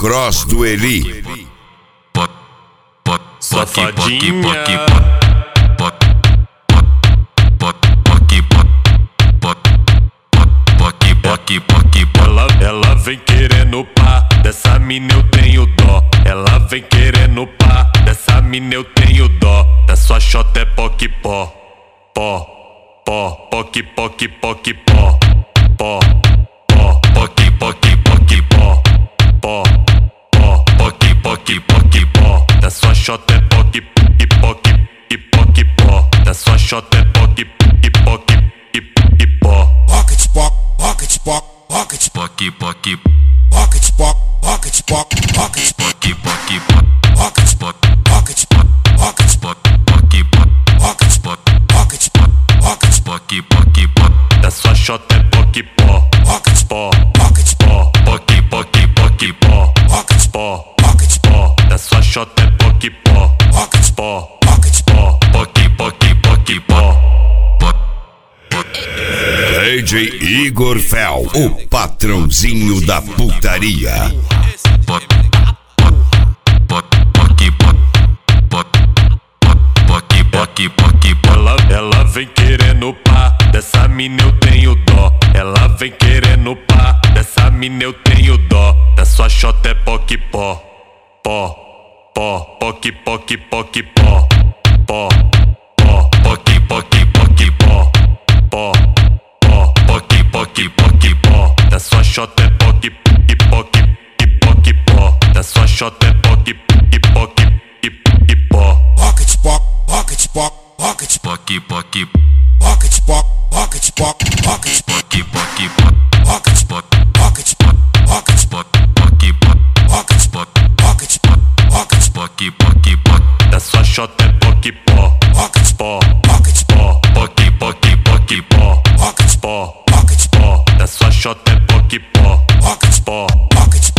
Cross do Eli. Safadinha. Ela vem querendo pá, dessa mina eu tenho dó. Ela vem querendo pá, dessa mina eu tenho dó. Da sua xota é poque pó, pó, pó, poque poque poque pó, pó, pó, poque poque poque pó, pó, pó, poque poque poque pó. Da sua xota é poque poque poque poque pó. Da sua xota é poque poque poque pó. Rocket pop, rocket pop, rocket Poque poque rocket pop, rocket pop, rocket poque poque pop. rocket pop, rocket pop, rocket pop, Poque pop, rocket pop, rocket pop, rocket poque poque pop. Da sua xota é poque pó, rocket pó, rocket pó, poque poque poque pó, rocket pó, rocket pó. Da sua xota é poque pó, rocket pó, rocket pó, poque poque poque pó. DJ Igor Fel, o patrãozinho da putaria. Ela vem querendo pá, dessa mina eu tenho dó. Ela vem querendo pá, dessa mina eu tenho dó. Da sua xota é poque pó, pó, pó, poque poque poque pó, pó, pó, poque poque poque pó, pó, pó, poque poque poque pó. Da sua xota é poque poque poque poque pó. Da sua xota é poque poque poque pó. rocket pop, rocket pop, rocket Poque poque rocket pop, rocket pop, rocket poque poque pop. rocket pop, rocket pop, rocket pop, Poque pop, rocket pop, rocket pop, rocket poque poque pop. Da sua xota é poque pó, rocket pó, rocket pó, poque poque poque pó, rocket pó, rocket pó. Da sua xota é poque pó, rocket pó, rocket